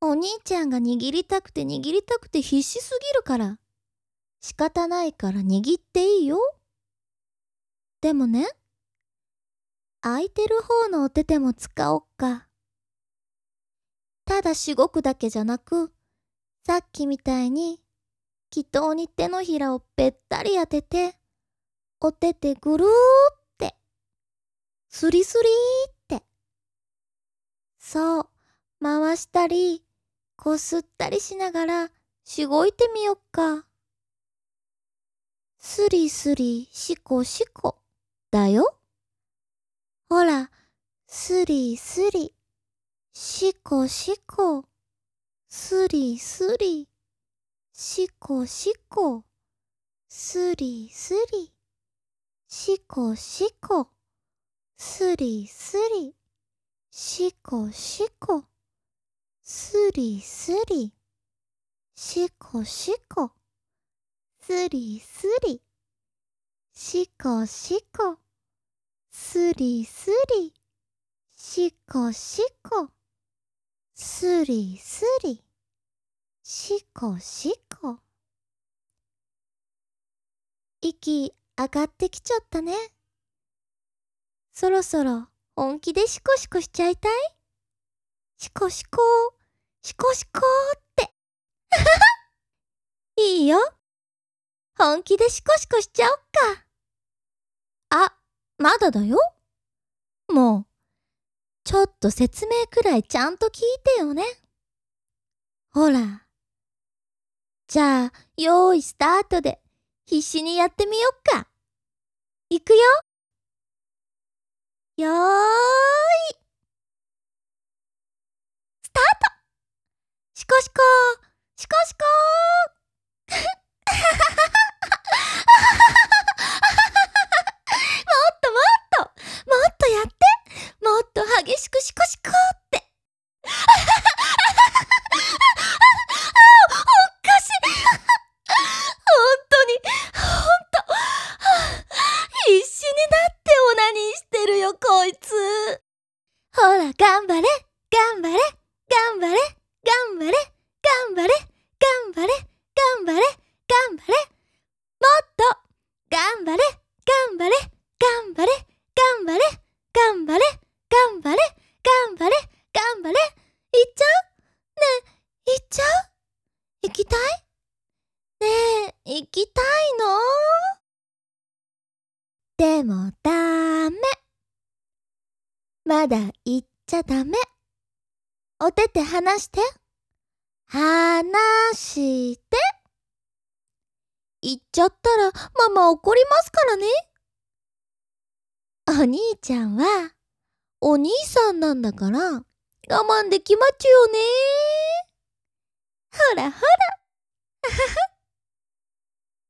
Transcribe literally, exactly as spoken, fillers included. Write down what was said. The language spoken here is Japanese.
お兄ちゃんが握りたくて握りたくて必死すぎるから。仕方ないから握っていいよ。でもね、空いてる方のお手手も使おっか。ただしごくだけじゃなく、さっきみたいに、祈祷に手のひらをぺったり当てて、お手手ぐるーって、スリスリーって。そう、回したり、こすったりしながら、しごいてみよっか。スリスリ、シコシコ、だよ。ほら、スリスリ、シコシコ、スリスリ、シコシコ、スリスリ、シコシコ、スリスリ、シコシコ、スリスリ、シコシコ、スリスリ、シコシコ、スリスリ、シコシコ、スリスリ、シコシコ。息上がってきちゃったね。そろそろ本気でシコシコしちゃいたい？シコシコ、シコシコって。いいよ。本気でシコシコしちゃおっか。あ、まだだよ。もう、ちょっと説明くらいちゃんと聞いてよね。ほら。じゃあ、よーいスタートで必死にやってみよっか。いくよ。よーい。スタート。シコシコー、シコシコー。もっともっと、もっとやって。もっと激しくシコシコーって。おかしい。本当に、ほんと。必死になってオナニーしてるよ、こいつ。ほら、頑張れ、頑張れ、頑張れ、頑張れ、頑張れ、頑張れ、頑張れ、頑張れ。もっと、頑張れ、頑張れ、頑張れ、頑張れ、頑張れ、頑張れ、頑張れ、頑張れ。行っちゃう？ねえ、行っちゃう？行きたい？ねえ、行きたいの？でもダメ。まだ行っちゃダメ。お手手離して。離して。行っちゃったらママ怒りますからね。お兄ちゃんはお兄さんなんだから我慢できまちゅよね。ほらほら。